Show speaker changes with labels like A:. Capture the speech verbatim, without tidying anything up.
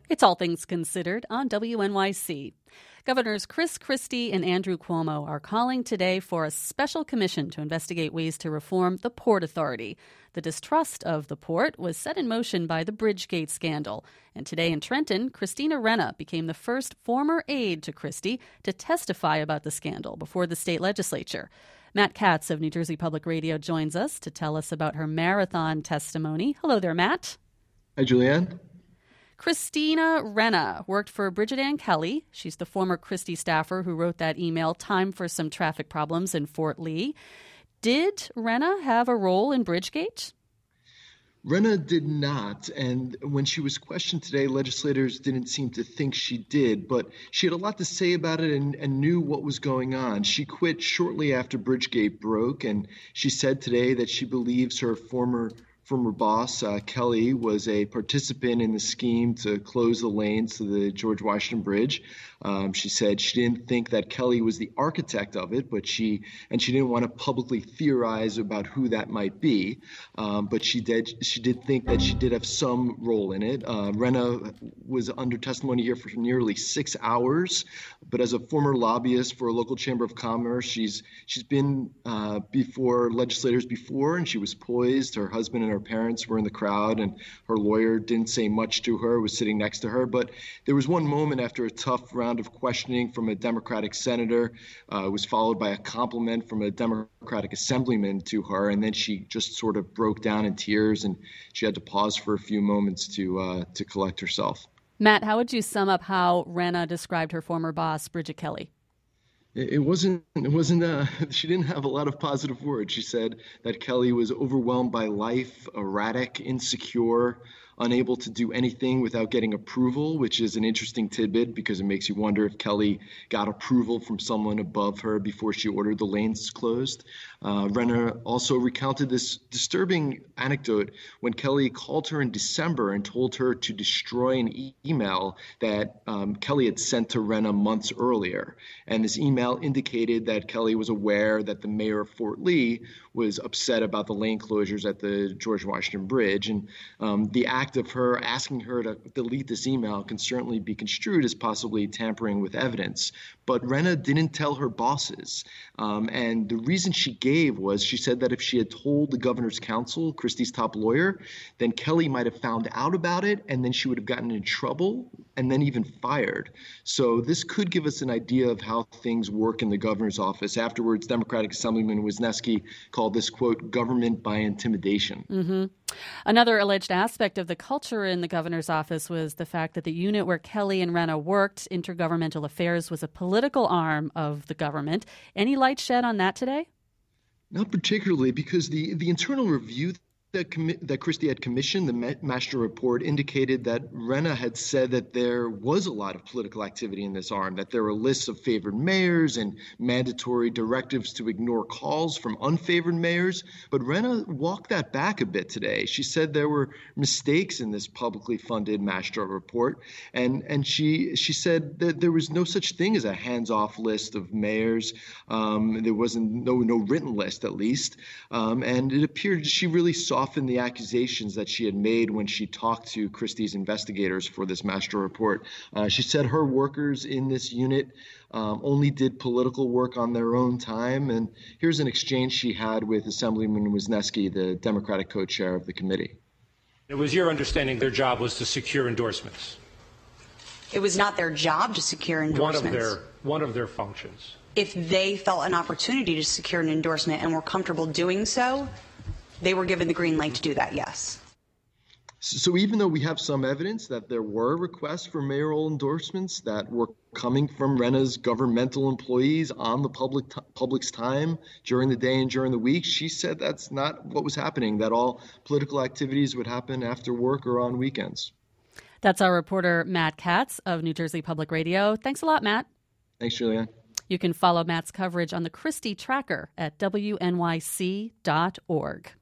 A: It's All Things Considered on W N Y C. Governors Chris Christie and Andrew Cuomo are calling today for a special commission to investigate ways to reform the Port Authority. The distrust of the port was set in motion by the Bridgegate scandal. And today in Trenton, Christina Renna became the first former aide to Christie to testify about the scandal before the state legislature. Matt Katz of New Jersey Public Radio joins us to tell us about her marathon testimony. Hello there, Matt.
B: Hi, Julianne.
A: Christina Renna worked for Bridget Ann Kelly. She's the former Christie staffer who wrote that email, "Time for some traffic problems in Fort Lee." Did Renna have a role in Bridgegate?
B: Renna did not, and when she was questioned today, legislators didn't seem to think she did, but she had a lot to say about it and, and knew what was going on. She quit shortly after Bridgegate broke, and she said today that she believes her former Former boss, uh, Kelly, was a participant in the scheme to close the lanes to the George Washington Bridge. Um, she said she didn't think that Kelly was the architect of it, but she and she didn't want to publicly theorize about who that might be. Um, but she did she did think that she did have some role in it. Uh, Renna was under testimony here for nearly six hours. But as a former lobbyist for a local chamber of commerce, she's she's been uh, before legislators before, and she was poised. Her husband and her parents were in the crowd, and her lawyer didn't say much to her, was sitting next to her. But there was one moment after a tough round of questioning from a Democratic senator. Uh, it was followed by a compliment from a Democratic assemblyman to her, and then she just sort of broke down in tears, and she had to pause for a few moments to uh, to collect herself.
A: Matt, how would you sum up how Renna described her former boss, Bridget Kelly?
B: It wasn't, it wasn't, uh, she didn't have a lot of positive words. She said that Kelly was overwhelmed by life, erratic, insecure, unable to do anything without getting approval, which is an interesting tidbit because it makes you wonder if Kelly got approval from someone above her before she ordered the lanes closed. Uh, Renna also recounted this disturbing anecdote when Kelly called her in December and told her to destroy an e- email that um, Kelly had sent to Renna months earlier. And this email indicated that Kelly was aware that the mayor of Fort Lee was upset about the lane closures at the George Washington Bridge. And um, the act of her asking her to delete this email can certainly be construed as possibly tampering with evidence. But Renna didn't tell her bosses. Um, and the reason she gave was she said that if she had told the governor's counsel, Christie's top lawyer, then Kelly might have found out about it, and then she would have gotten in trouble and then even fired. So this could give us an idea of how things work in the governor's office. Afterwards, Democratic Assemblyman Wisniewski called this, quote, government by intimidation.
A: Mm-hmm. Another alleged aspect of the culture in the governor's office was the fact that the unit where Kelly and Renna worked, Intergovernmental Affairs, was a political arm of the government. Any light shed on that today?
B: Not particularly, because the, the internal review that, commi- that Christie had commissioned, the Master Report, indicated that Renna had said that there was a lot of political activity in this arm, that there were lists of favored mayors and mandatory directives to ignore calls from unfavored mayors. But Renna walked that back a bit today. She said there were mistakes in this publicly funded Master Report, and and she she said that there was no such thing as a hands-off list of mayors. Um, there wasn't no no written list, at least, um, and it appeared she really saw Often the accusations that she had made when she talked to Christie's investigators for this Master Report. Uh, she said her workers in this unit um, only did political work on their own time. And here's an exchange she had with Assemblyman Wisniewski, the Democratic co-chair of the committee.
C: It was your understanding their job was to secure endorsements.
D: It was not their job to secure endorsements.
C: One of their, one of their functions.
D: If they felt an opportunity to secure an endorsement and were comfortable doing so, they were given the green light to do that, yes.
B: So even though we have some evidence that there were requests for mayoral endorsements that were coming from Renna's governmental employees on the public t- public's time during the day and during the week, she said that's not what was happening, that all political activities would happen after work or on weekends.
A: That's our reporter, Matt Katz of New Jersey Public Radio. Thanks a lot, Matt.
B: Thanks, Julianne.
A: You can follow Matt's coverage on the Christie Tracker at W N Y C dot org.